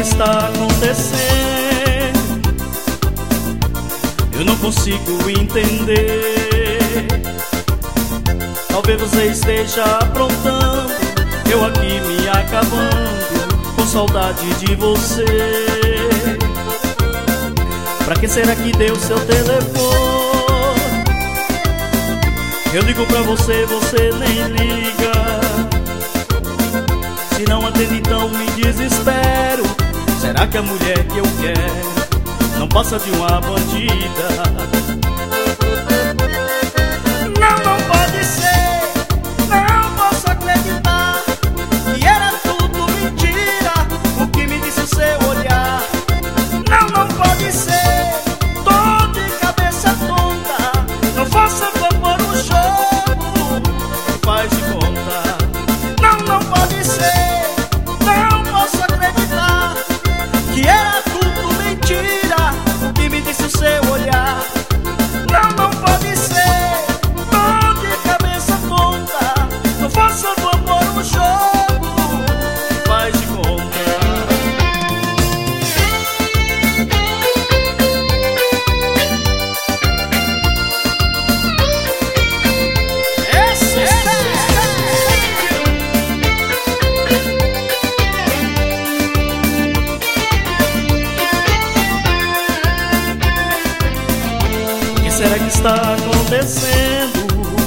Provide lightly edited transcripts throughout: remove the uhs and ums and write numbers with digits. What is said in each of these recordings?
que está acontecendo? Eu não consigo entender. Talvez você esteja aprontando, eu aqui me acabando, com saudade de você. Pra que será que deu seu telefone? Eu ligo pra você, você nem liga. Se não atende, então me desespero. Será que a mulher que eu quero não passa de uma bandida? Não pode ser, não posso acreditar que era tudo mentira, o que me disse o seu olhar. Não pode ser, tô de cabeça tonta, não faça favor no jogo, Faz de conta. não pode ser, não posso acreditar que era tudo mentira, o que me disse o seu olhar. Não pode ser, tô de cabeça tonta, não faça favor no jogo, Faz de conta. O que será que está acontecendo?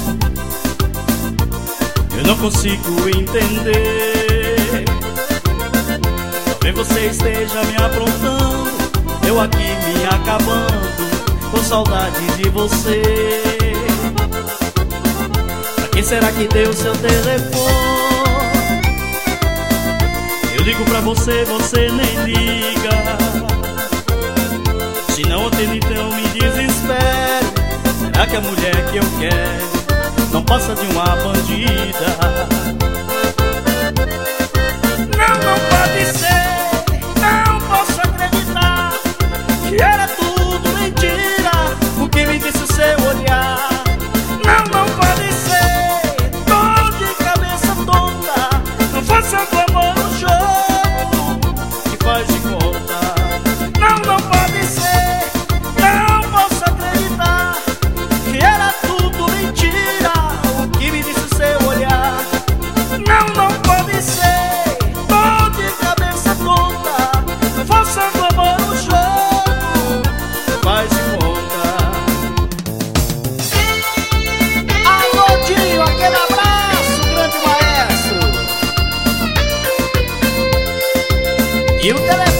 Eu não consigo entender. Talvez você esteja me aprontando, eu aqui me acabando, com saudade de você. Pra quem será que deu seu telefone? Eu ligo pra você, você nem liga. Se não atende, então me desespero. Será que a mulher que eu quero não passa de uma bandida? não pode ser, não posso acreditar que era tudo mentira, o que me disse o seu olhar. Não pode ser, tô de cabeça tonta, não faça amor no jogo, Que faz de conta. não pode ser, não posso acreditar que era tudo mentira, o que me disse o seu olhar. Não pode ser, tô de cabeça tonta, não faça amor no jogo, Faz de conta. Alô, Dinho, aquele abraço, grande maestro. E o telefone